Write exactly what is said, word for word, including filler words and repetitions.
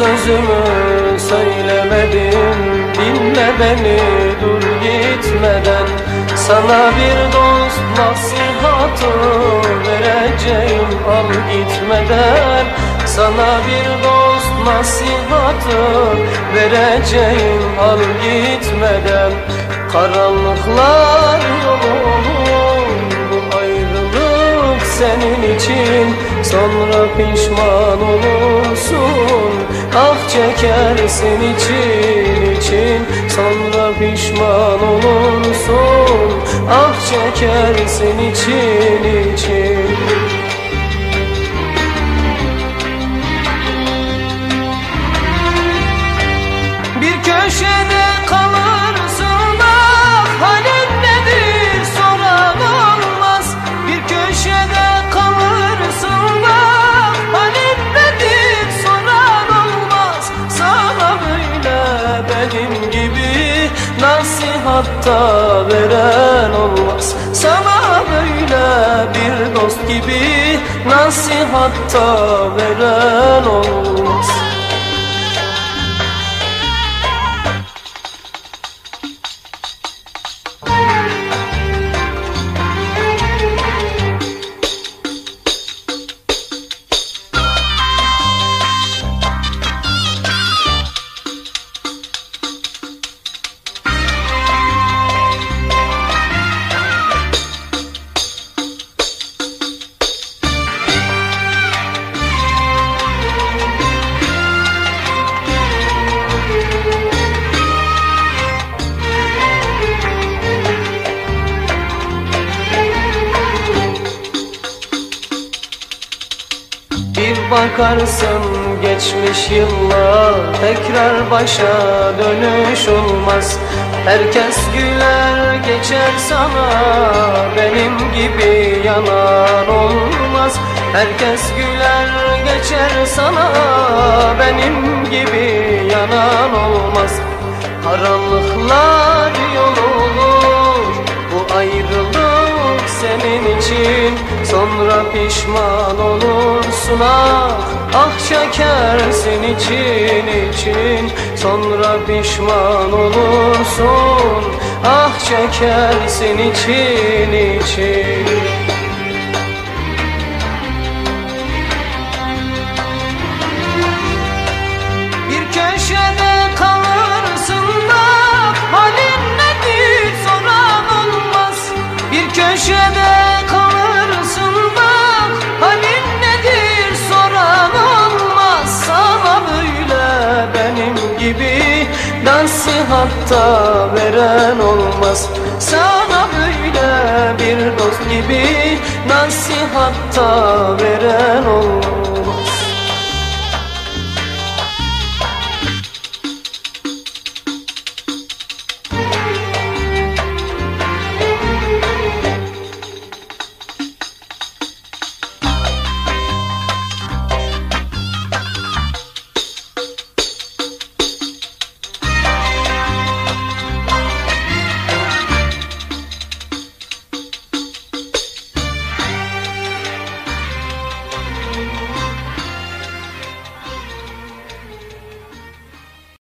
sözümü söylemedim. Dinle beni, dur gitmeden. Sana bir dost nasihatı vereceğim, al gitmeden. Sana bir dost nasihatı vereceğim, al gitmeden. Karanlıklar yolum, bu ayrılık senin için. Sonra pişman olursun, ah çekersin için için. Sonra pişman olursun, ah çekersin için için. Bir köşede kalırsın, ah halin nedir soran olmaz. Bir köşede kalırsın, ah halin nedir soran olmaz. Sana böyle benim gibi nasihatta veren olmaz. Sana böyle bir dost gibi nasihatta veren olmaz. Bir bakarsın geçmiş yıllar, tekrar başa dönüş olmaz. Herkes güler geçer sana, benim gibi yanan olmaz. Herkes güler geçer sana, benim gibi yanan olmaz. Karanlıklar yol olur, bu ayrılık senin için. Sonra pişman olursun, ah, ah çekersin için için. Sonra pişman olursun, ah çekersin için için. Bir köşede kalırsın, ah halin nedir soran olmaz. Bir köşede kalırsın, bak halin nedir soran olmaz. Sana böyle benim gibi nasihatta veren olmaz. Sana böyle bir dost gibi nasihatta veren olmaz.